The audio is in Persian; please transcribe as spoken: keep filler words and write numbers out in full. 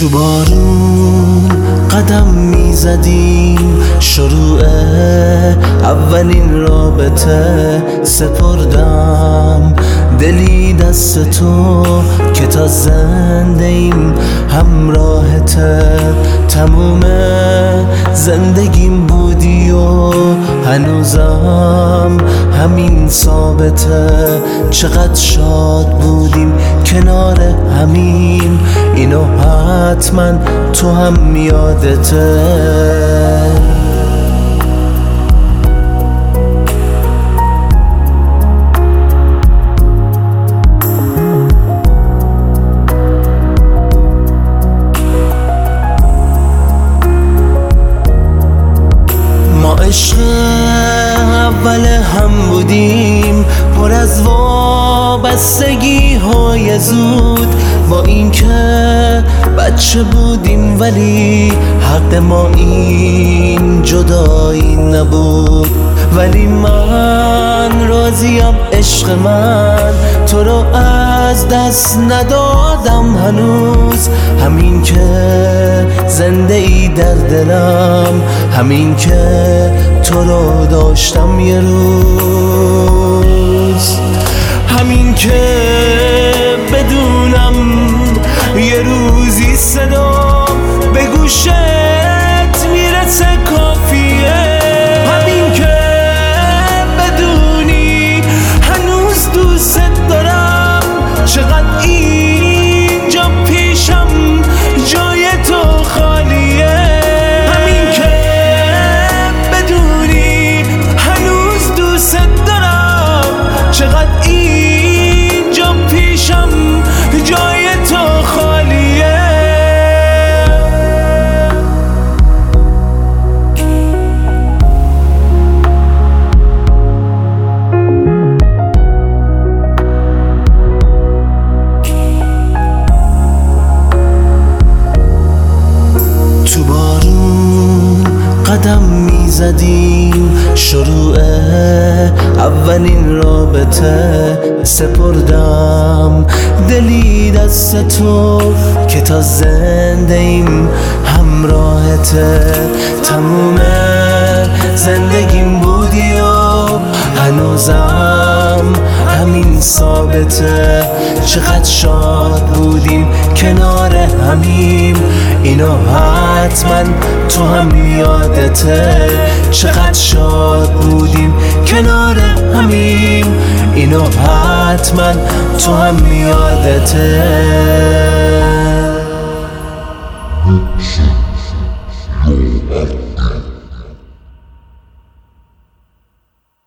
تو بارون قدم میزدیم، شروع اولین رابطه سپردم دلی دست تو که تا زنده ایم همراهته. تموم زندگیم بودی و هنوزم همین ثابته. چقدر شاد بودیم کنار همین، اینو حتما تو هم یادته. عشق اول هم بودیم، پر از وابستگی های زود. با اینکه بچه بودیم ولی حق ما این جدایی نبود. ولی من راضیم عشق من، تو رو از دست ندادم هنوز. همین که زنده ای در دلم، همین که تو رو داشتم یه روز. همین که بدونم یه روزی صدا به گوشت میرسه کافیه. همین که بدونی هنوز دوست دارم، چقدر اینجا پیشم جای تو خالیه. همین که بدونی هنوز دوست دارم، چقدر اینجا پیشم جای تو خالیه. تو بارون قدم میزدیم، شروع اولین رابطه سپردم دلی دست تو که تا زنده ایم همراهته. تموم زندگیم بودی و هنوزم همین ثابته. چقدر شاد بودیم کنار همیم، اینو حتما تو هم یادته. چقدر شاد بودیم کنار همیم، اینو حتما تو هم یادته.